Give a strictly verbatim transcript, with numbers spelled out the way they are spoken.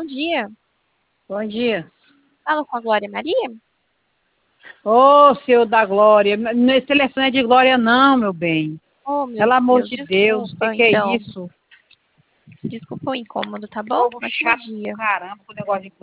bom dia. Bom dia. Falo com a Glória Maria? Ô, Senhor da Glória, nesse telefone é de Glória não, meu bem. Oh, meu Pelo amor Deus, de Deus, o que, desculpa, que é então. isso? Desculpa o incômodo, tá bom? Povo Ótimo chato do dia. caramba com o negócio de